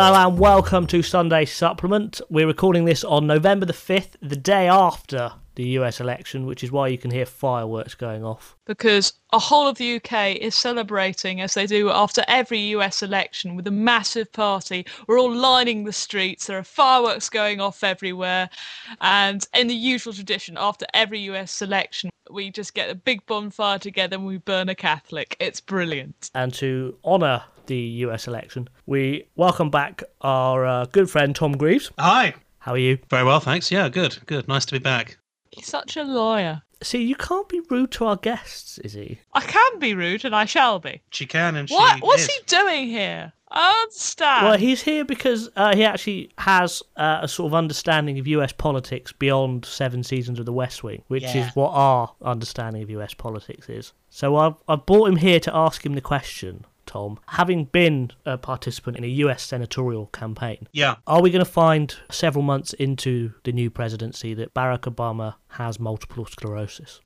Hello and welcome to Sunday Supplement. We're recording this on November the 5th, the day after the US election, which is why you can hear fireworks going off. Because a whole of the UK is celebrating, as they do after every US election, with a massive party. We're all lining the streets, there are fireworks going off everywhere, and in the usual tradition, after every US election, we just get a big bonfire together and we burn a Catholic. It's brilliant. And to honour the US election, we welcome back our good friend Tom Greaves. Hi. How are you? Very well, thanks. Yeah, good. Nice to be back. He's such a liar. See, you can't be rude to our guests, is he? I can be rude, and I shall be. She can and What's is. he doing here? I understand. Well, he's here because he actually has a sort of understanding of US politics beyond 7 seasons of The West Wing, which is what our understanding of US politics is. So I've brought him here to ask him the question, Tom. Having been a participant in a US senatorial campaign, are we going to find several months into the new presidency that Barack Obama has multiple sclerosis?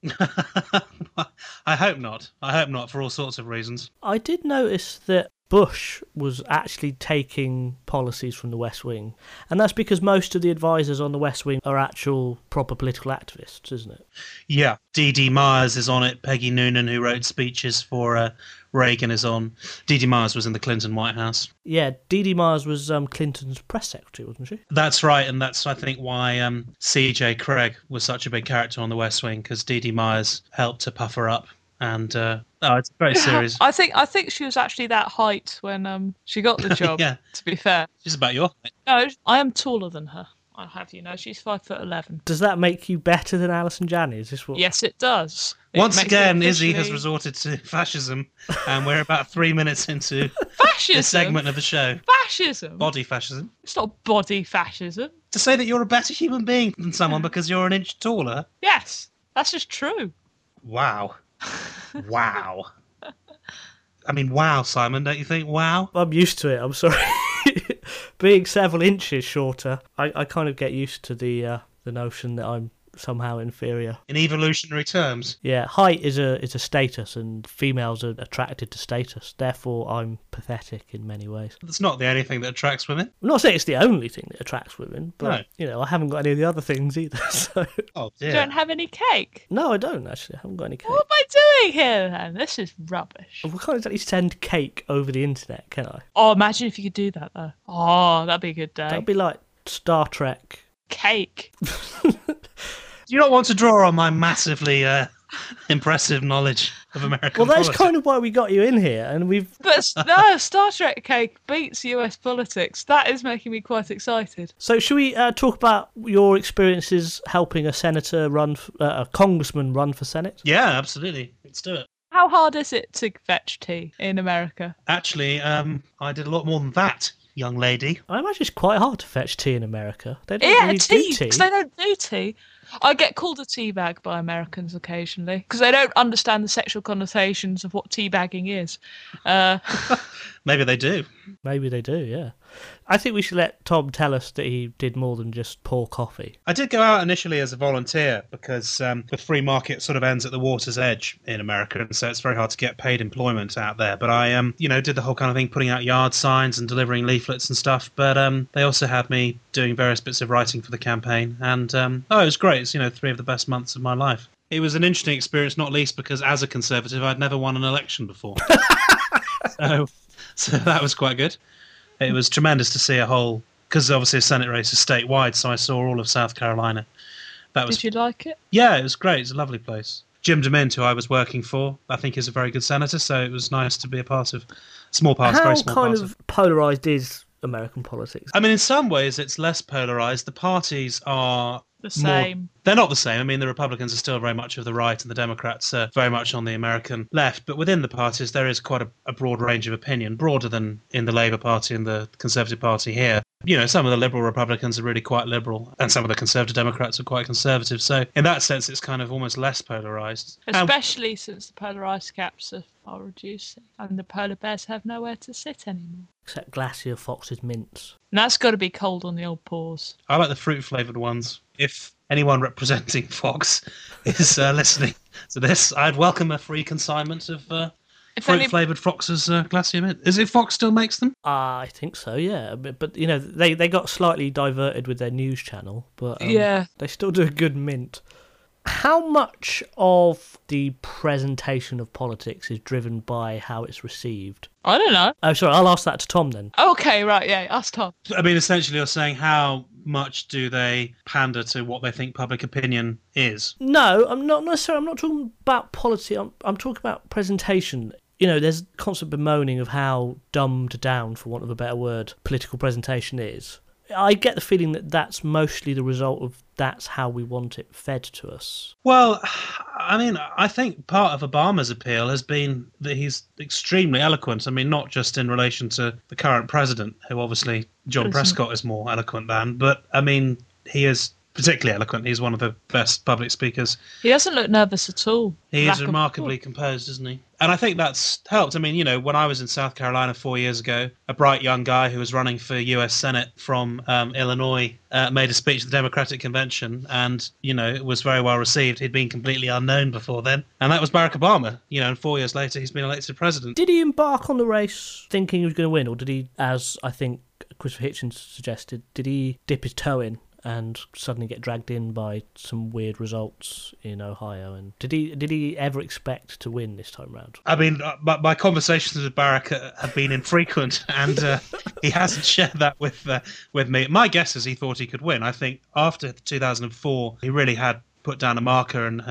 I hope not. I hope not, for all sorts of reasons. I did notice that Bush was actually taking policies from the West Wing, and that's because most of the advisors on the West Wing are actual proper political activists, isn't it? Yeah. D.D. Myers is on it. Peggy Noonan, who wrote speeches for Reagan, is on. D.D. Myers was in the Clinton White House. Yeah, D.D. Myers was Clinton's press secretary, wasn't she? That's right, and that's, I think, why C.J. Craig was such a big character on the West Wing, because D.D. Myers helped to puff her up. And it's very serious. I think she was actually that height when she got the job. Yeah. To be fair, She's about your height. no, I am taller than her. I have you know, she's 5'11". Does that make you better than Alison Janney? Is this what? Yes, it does. Once again, Izzy has resorted to fascism, and we're about 3 minutes into fascism. this segment of the show. Fascism. Body fascism. It's not body fascism. To say that you're a better human being than someone because you're an inch taller? Yes, that's just true. Wow. Wow. I mean, wow, Simon, don't you think? Wow. I'm used to it, I'm sorry. Being several inches shorter, I kind of get used to the notion that I'm somehow inferior. In evolutionary terms? Yeah, height is a status, and females are attracted to status. Therefore, I'm pathetic in many ways. That's not the only thing that attracts women. I'm not saying it's the only thing that attracts women, but, No. you know, I haven't got any of the other things either, so... Oh, You dear. don't have any cake. No, I don't, actually. I haven't got any cake. What am I doing here then? This is rubbish. We can't exactly send cake over the internet, can I? Oh, imagine if you could do that though. Oh, that'd be a good day. That'd be like Star Trek. Cake. Do you not want to draw on my massively impressive knowledge of American Well, that's politics? kind of why we got you in here, and we've... But no, Star Trek cake beats US politics. That is making me quite excited. So should we talk about your experiences helping a senator a congressman run for Senate? Yeah, absolutely. Let's do it. How hard is it to fetch tea in America? Actually, I did a lot more than that, young lady. I imagine it's quite hard to fetch tea in America. They don't Yeah, really tea, do tea. because they don't do tea. I get called a teabag by Americans occasionally because they don't understand the sexual connotations of what teabagging is. Maybe they do. Maybe they do, yeah. I think we should let Tom tell us that he did more than just pour coffee. I did go out initially as a volunteer because the free market sort of ends at the water's edge in America, and so it's very hard to get paid employment out there. But I, did the whole kind of thing, putting out yard signs and delivering leaflets and stuff. But they also had me doing various bits of writing for the campaign, and it was great. It's 3 of the best months of my life. It was an interesting experience, not least because as a Conservative, I'd never won an election before. So that was quite good. It was tremendous to see because obviously a Senate race is statewide, so I saw all of South Carolina. Did you like it? Yeah, it was great. It's a lovely place. Jim DeMint, who I was working for, I think is a very good senator, so it was nice to be a part of small parts, very small How parts. kind of polarised is American politics? I mean, in some ways it's less polarised. The parties are The same. They're not the same. I mean, the Republicans are still very much of the right and the Democrats are very much on the American left. But within the parties, there is quite a broad range of opinion, broader than in the Labour Party and the Conservative Party here. Some of the Liberal Republicans are really quite liberal and some of the Conservative Democrats are quite conservative. So in that sense, it's kind of almost less polarised. Especially since the polar ice caps are reducing and the polar bears have nowhere to sit anymore. Except Glacier Fox's mints. And that's got to be cold on the old paws. I like the fruit-flavoured ones. If anyone representing Fox is listening to this, I'd welcome a free consignment of fruit-flavoured Fox's Glacier Mint. Is it Fox still makes them? I think so, yeah. But you know, they got slightly diverted with their news channel, but they still do a good mint. How much of the presentation of politics is driven by how it's received? I don't know. Oh, sorry, I'll ask that to Tom then. Okay, right, yeah, ask Tom. I mean, essentially, you're saying how much do they pander to what they think public opinion is? No, I'm not necessarily. I'm not talking about policy. I'm talking about presentation. You know, there's constant bemoaning of how dumbed down, for want of a better word, political presentation is. I get the feeling that that's mostly the result of that's how we want it fed to us. Well, I mean, I think part of Obama's appeal has been that he's extremely eloquent. I mean, not just in relation to the current president, who obviously John Prescott is more eloquent than, but I mean, he is particularly eloquent. He's one of the best public speakers. He doesn't look nervous at all. He is remarkably composed, isn't he? And I think that's helped. I mean, you know, when I was in South Carolina 4 years ago, a bright young guy who was running for US Senate from Illinois made a speech at the Democratic Convention, and, you know, it was very well received. He'd been completely unknown before then. And that was Barack Obama. You know, and 4 years later, he's been elected president. Did he embark on the race thinking he was going to win, or did he, as I think Christopher Hitchens suggested, did he dip his toe in and suddenly get dragged in by some weird results in Ohio? And did he ever expect to win this time round? I mean, my conversations with Barack have been infrequent, and he hasn't shared that with me. My guess is he thought he could win. I think after 2004, he really had put down a marker, and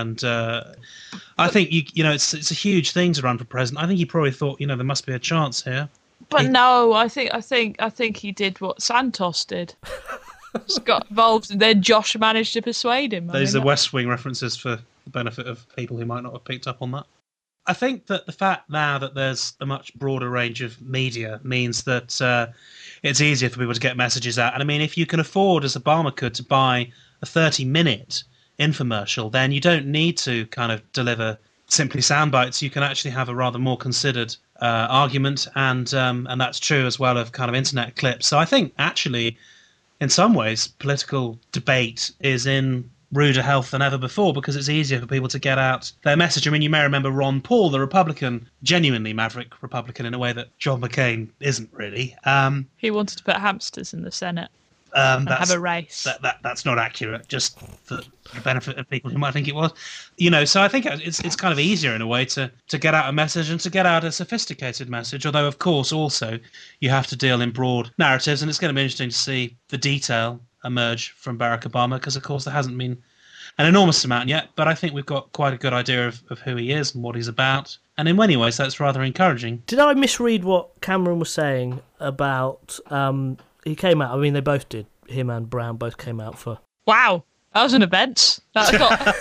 I think you know it's a huge thing to run for president. I think he probably thought, you know, there must be a chance here. But no, I think he did what Santos did. Just got involved, and then Josh managed to persuade him. Those are West Wing references for the benefit of people who might not have picked up on that. I think that the fact now that there's a much broader range of media means that it's easier for people to get messages out. And I mean, if you can afford, as Obama could, to buy a 30-minute infomercial, then you don't need to kind of deliver simply sound bites. You can actually have a rather more considered argument, and that's true as well of kind of internet clips. So I think actually, in some ways, political debate is in ruder health than ever before because it's easier for people to get out their message. I mean, you may remember Ron Paul, the Republican, genuinely maverick Republican in a way that John McCain isn't really. He wanted to put hamsters in the Senate and have a race. That's not accurate, just for the benefit of people who might think it was. You know, so I think it's kind of easier in a way to get out a message and to get out a sophisticated message, although, of course, also you have to deal in broad narratives, and it's going to be interesting to see the detail emerge from Barack Obama because, of course, there hasn't been an enormous amount yet, but I think we've got quite a good idea of who he is and what he's about, and in many ways that's rather encouraging. Did I misread what Cameron was saying about... he came out, I mean, they both did. Him and Brown both came out for... Wow, that was an event. That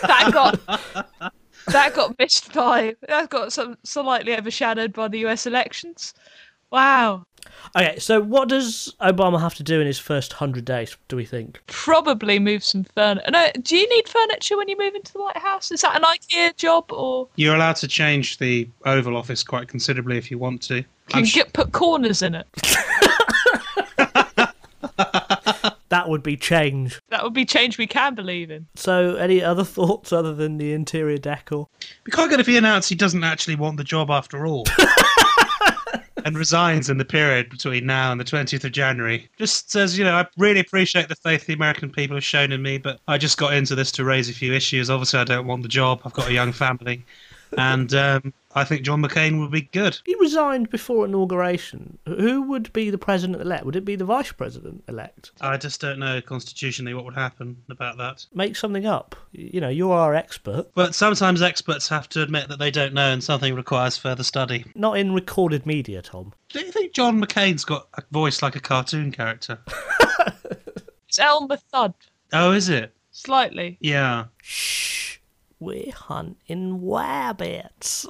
got missed by... That got slightly overshadowed by the US elections. Wow. Okay, so what does Obama have to do in his first 100 days, do we think? Probably move some furniture. No, do you need furniture when you move into the White House? Is that an IKEA job, or...? You're allowed to change the Oval Office quite considerably if you want to. Can you put corners in it? That would be change. That would be change we can believe in. So, any other thoughts other than the interior decor? It'd be quite good if he announced he doesn't actually want the job after all. And resigns in the period between now and the 20th of January. Just says, you know, I really appreciate the faith the American people have shown in me, but I just got into this to raise a few issues. Obviously, I don't want the job. I've got a young family. And I think John McCain would be good. He resigned before inauguration. Who would be the president-elect? Would it be the vice president-elect? I just don't know constitutionally what would happen about that. Make something up. You know, you're our expert. But sometimes experts have to admit that they don't know and something requires further study. Not in recorded media, Tom. Do you think John McCain's got a voice like a cartoon character? It's Elmer Fudd. Oh, is it? Slightly. Yeah. Shh. We're hunting rabbits.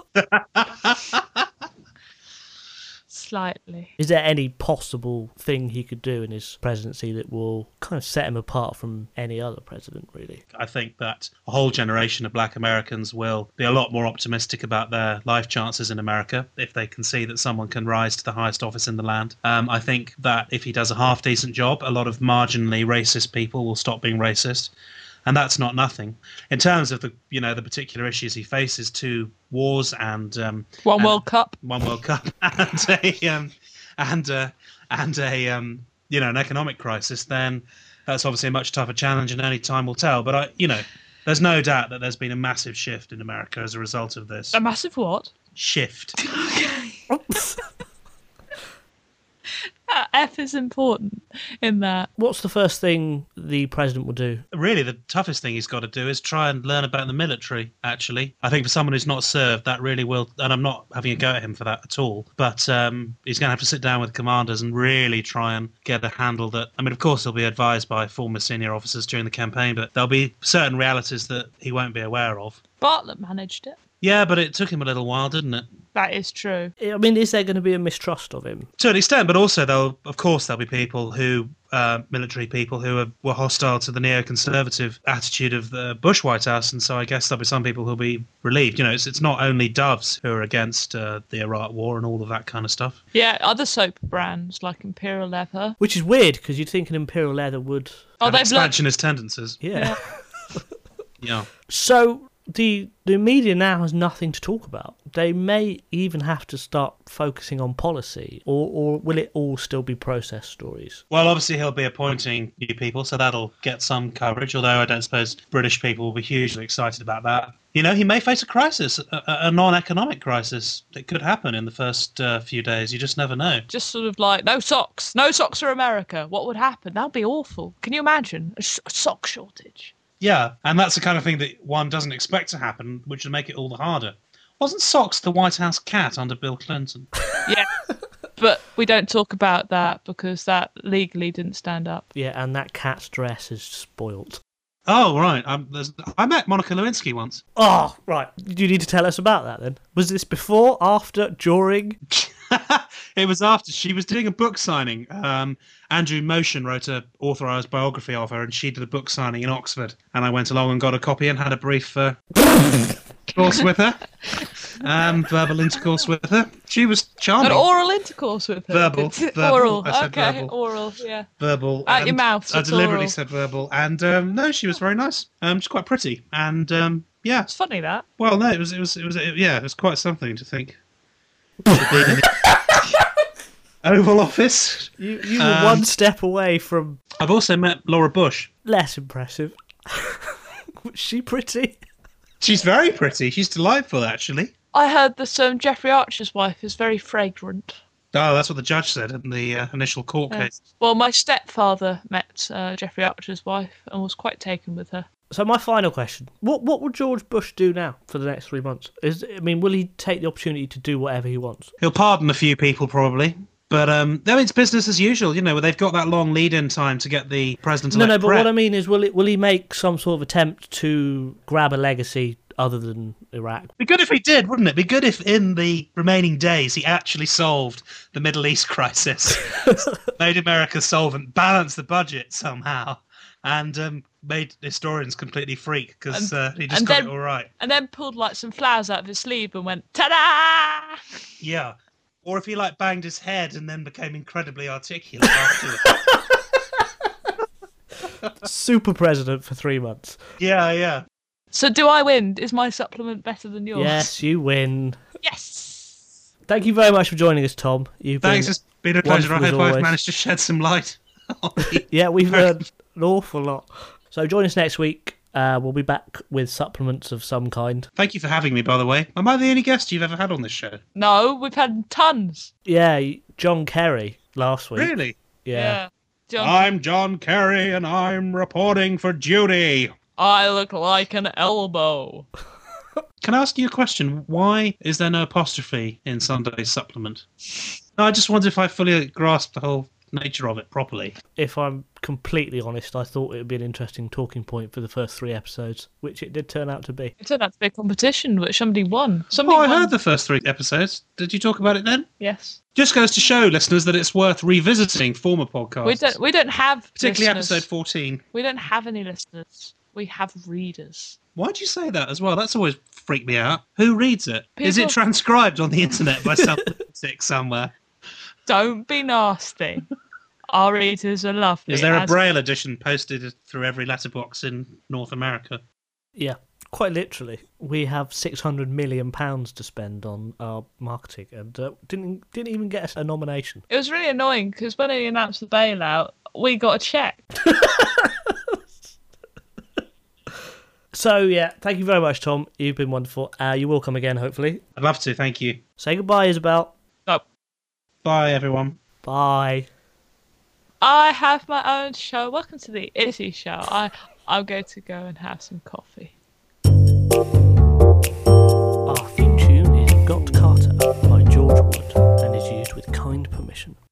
Slightly. Is there any possible thing he could do in his presidency that will kind of set him apart from any other president, really? I think that a whole generation of black Americans will be a lot more optimistic about their life chances in America if they can see that someone can rise to the highest office in the land. I think that if he does a half-decent job, a lot of marginally racist people will stop being racist. and that's not nothing. In terms of the particular issues he faces, 2 wars and One World Cup, and an economic crisis, then that's obviously a much tougher challenge, and only time will tell. But there's no doubt that there's been a massive shift in America as a result of this. a massive what? Shift. F is important in that. What's the first thing the president will do? Really, the toughest thing he's got to do is try and learn about the military, actually. I think for someone who's not served, that really will, and I'm not having a go at him for that at all, but he's going to have to sit down with commanders and really try and get a handle that, I mean, of course, he'll be advised by former senior officers during the campaign, but there'll be certain realities that he won't be aware of. Bartlett managed it. Yeah, but it took him a little while, didn't it? That is true. I mean, is there going to be a mistrust of him? To an extent, but also there'll be people who, military people who were hostile to the neoconservative attitude of the Bush White House, and so I guess there'll be some people who'll be relieved. It's not only Doves who are against the Iraq War and all of that kind of stuff. Yeah, other soap brands like Imperial Leather. Which is weird, because you'd think an Imperial Leather would... have expansionist tendencies. Yeah. Yeah. So... The media now has nothing to talk about. They may even have to start focusing on policy, or will it all still be process stories? Well, obviously he'll be appointing new people, so that'll get some coverage, although I don't suppose British people will be hugely excited about that. He may face a crisis, a non-economic crisis that could happen in the first few days. You just never know. Just sort of like, no socks for America. What would happen? That would be awful. Can you imagine? A sock shortage. Yeah, and that's the kind of thing that one doesn't expect to happen, which would make it all the harder. Wasn't Socks the White House cat under Bill Clinton? Yeah, but we don't talk about that because that legally didn't stand up. Yeah, and that cat's dress is spoilt. Oh, right. I met Monica Lewinsky once. Oh, right. Do you need to tell us about that then? Was this before, after, during? It was after. She was doing a book signing. Andrew Motion wrote an authorised biography of her, and she did a book signing in Oxford. And I went along and got a copy and had a brief course with her. Verbal intercourse with her. She was charming. An oral intercourse with her? Verbal. Oral. I said okay, verbal. Oral, yeah. Verbal. Out your mouth. I deliberately said verbal. And no, she was very nice. She's quite pretty. And yeah. It's funny that. Well, no, it was quite something to think. Oval Office. You were one step away from... I've also met Laura Bush. Less impressive. Was she pretty? She's very pretty. She's delightful, actually. I heard that Jeffrey Archer's wife is very fragrant. Oh, that's what the judge said in the initial court case. Well, my stepfather met Jeffrey Archer's wife and was quite taken with her. So my final question, what will George Bush do now for the next 3 months? Will he take the opportunity to do whatever he wants? He'll pardon a few people, probably. But it's business as usual, where they've got that long lead-in time to get the president-elect No, but what I mean is, will he make some sort of attempt to grab a legacy other than Iraq? Be good if he did, wouldn't it? Be good if in the remaining days he actually solved the Middle East crisis, made America solvent, balanced the budget somehow, and made historians completely freak because he just got it all right. And then pulled some flowers out of his sleeve and went, ta-da! Yeah. Or if he banged his head and then became incredibly articulate afterwards. Super president for 3 months. Yeah. So do I win? Is my supplement better than yours? Yes, you win. Yes! Thank you very much for joining us, Tom. Thanks, it's been a pleasure. I hope I've managed to shed some light. Yeah, we've learned an awful lot. So join us next week. We'll be back with supplements of some kind. Thank you for having me, by the way. Am I the only guest you've ever had on this show? No, we've had tons. Yeah, John Kerry last week. Really? Yeah. I'm John Kerry, and I'm reporting for duty. I look like an elbow. Can I ask you a question? Why is there no apostrophe in Sunday's supplement? No, I just wondered if I fully grasped the whole nature of it properly. If I'm completely honest, I thought it would be an interesting talking point for the first 3 episodes, which it did turn out to be. It turned out to be a competition, which somebody won. I heard the first 3 episodes. Did you talk about it then? Yes. Just goes to show, listeners, that it's worth revisiting former podcasts. We don't have particularly listeners. Episode 14. We don't have any listeners. We have readers. Why'd you say that as well? That's always freaked me out. Who reads it? Is it transcribed on the internet by some sick somewhere? Don't be nasty. Our readers are lovely. Is there a Braille edition posted through every letterbox in North America? Yeah, quite literally. We have £600 million to spend on our marketing and didn't even get us a nomination. It was really annoying because when they announced the bailout, we got a check. So, yeah, thank you very much, Tom. You've been wonderful. You will come again, hopefully. I'd love to, thank you. Say goodbye, Isabel. Oh. Bye, everyone. Bye. I have my own show. Welcome to the Izzy Show. I'm going to go and have some coffee. Our theme tune is Got Carter by George Wood and is used with kind permission.